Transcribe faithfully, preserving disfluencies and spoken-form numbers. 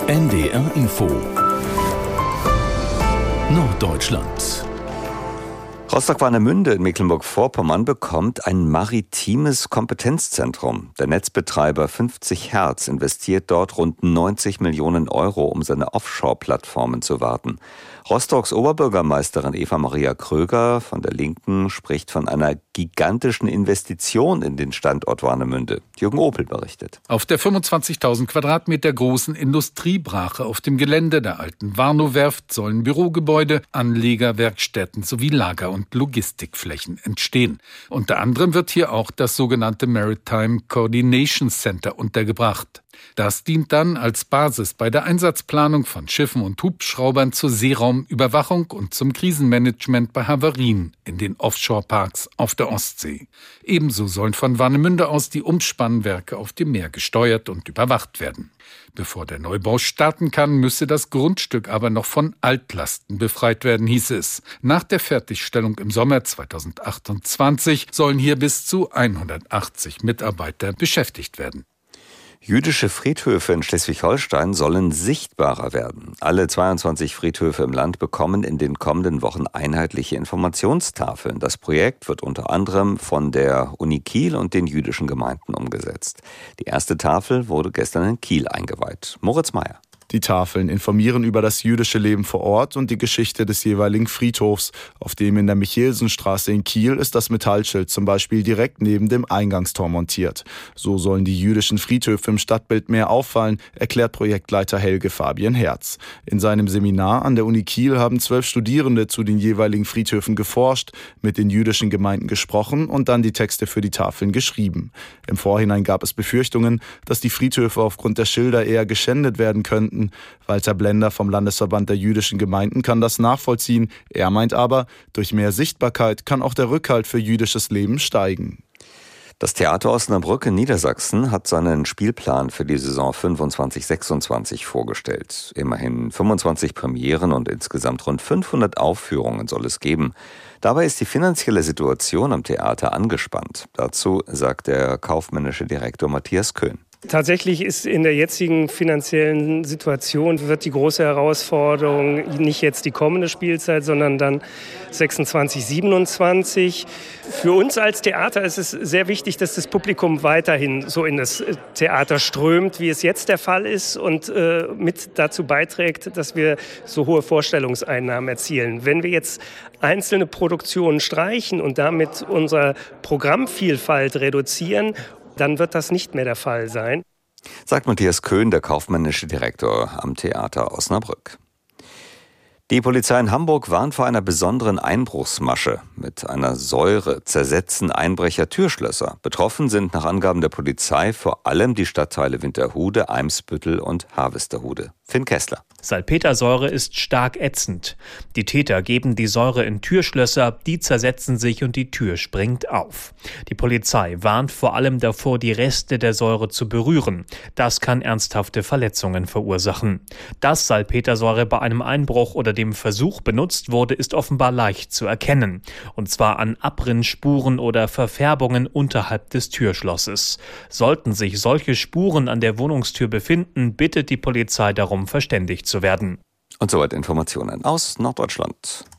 N D R Info Norddeutschland. Rostock-Warnemünde in Mecklenburg-Vorpommern bekommt ein maritimes Kompetenzzentrum. Der Netzbetreiber fünfzig Hertz investiert dort rund neunzig Millionen Euro, um seine Offshore-Plattformen zu warten. Rostocks Oberbürgermeisterin Eva Maria Kröger von der Linken spricht von einer gigantischen Investition in den Standort Warnemünde. Jürgen Opel berichtet. Auf der fünfundzwanzigtausend Quadratmeter großen Industriebrache auf dem Gelände der alten Warnow-Werft sollen Bürogebäude, Anleger, Werkstätten sowie Lager- und Logistikflächen entstehen. Unter anderem wird hier auch das sogenannte Maritime Coordination Center untergebracht. Das dient dann als Basis bei der Einsatzplanung von Schiffen und Hubschraubern zur Seeraumüberwachung und zum Krisenmanagement bei Havarien in den Offshore-Parks auf der Ostsee. Ebenso sollen von Warnemünde aus die Umspannwerke auf dem Meer gesteuert und überwacht werden. Bevor der Neubau starten kann, müsse das Grundstück aber noch von Altlasten befreit werden, hieß es. Nach der Fertigstellung im Sommer zweitausendachtundzwanzig sollen hier bis zu hundertachtzig Mitarbeiter beschäftigt werden. Jüdische Friedhöfe in Schleswig-Holstein sollen sichtbarer werden. Alle zweiundzwanzig Friedhöfe im Land bekommen in den kommenden Wochen einheitliche Informationstafeln. Das Projekt wird unter anderem von der Uni Kiel und den jüdischen Gemeinden umgesetzt. Die erste Tafel wurde gestern in Kiel eingeweiht. Moritz Meyer. Die Tafeln informieren über das jüdische Leben vor Ort und die Geschichte des jeweiligen Friedhofs. Auf dem in der Michelsenstraße in Kiel ist das Metallschild zum Beispiel direkt neben dem Eingangstor montiert. So sollen die jüdischen Friedhöfe im Stadtbild mehr auffallen, erklärt Projektleiter Helge Fabian Herz. In seinem Seminar an der Uni Kiel haben zwölf Studierende zu den jeweiligen Friedhöfen geforscht, mit den jüdischen Gemeinden gesprochen und dann die Texte für die Tafeln geschrieben. Im Vorhinein gab es Befürchtungen, dass die Friedhöfe aufgrund der Schilder eher geschändet werden könnten. Walter Blender vom Landesverband der jüdischen Gemeinden kann das nachvollziehen. Er meint aber, durch mehr Sichtbarkeit kann auch der Rückhalt für jüdisches Leben steigen. Das Theater Osnabrück in Niedersachsen hat seinen Spielplan für die Saison fünfundzwanzig sechsundzwanzig vorgestellt. Immerhin fünfundzwanzig Premieren und insgesamt rund fünfhundert Aufführungen soll es geben. Dabei ist die finanzielle Situation am Theater angespannt. Dazu sagt der kaufmännische Direktor Matthias Köhn. Tatsächlich ist in der jetzigen finanziellen Situation wird die große Herausforderung nicht jetzt die kommende Spielzeit, sondern dann sechsundzwanzig, siebenundzwanzig. Für uns als Theater ist es sehr wichtig, dass das Publikum weiterhin so in das Theater strömt, wie es jetzt der Fall ist und äh, mit dazu beiträgt, dass wir so hohe Vorstellungseinnahmen erzielen. Wenn wir jetzt einzelne Produktionen streichen und damit unsere Programmvielfalt reduzieren, dann wird das nicht mehr der Fall sein. Sagt Matthias Köhn, der kaufmännische Direktor am Theater Osnabrück. Die Polizei in Hamburg warnt vor einer besonderen Einbruchsmasche. Mit einer Säure zersetzen Einbrecher Türschlösser. Betroffen sind nach Angaben der Polizei vor allem die Stadtteile Winterhude, Eimsbüttel und Harvesterhude. Finn Kessler. Salpetersäure ist stark ätzend. Die Täter geben die Säure in Türschlösser, die zersetzen sich und die Tür springt auf. Die Polizei warnt vor allem davor, die Reste der Säure zu berühren. Das kann ernsthafte Verletzungen verursachen. Dass Salpetersäure bei einem Einbruch oder dem Versuch benutzt wurde, ist offenbar leicht zu erkennen. Und zwar an Abrinnsspuren oder Verfärbungen unterhalb des Türschlosses. Sollten sich solche Spuren an der Wohnungstür befinden, bittet die Polizei darum, verständigt zu werden. Und soweit Informationen aus Norddeutschland.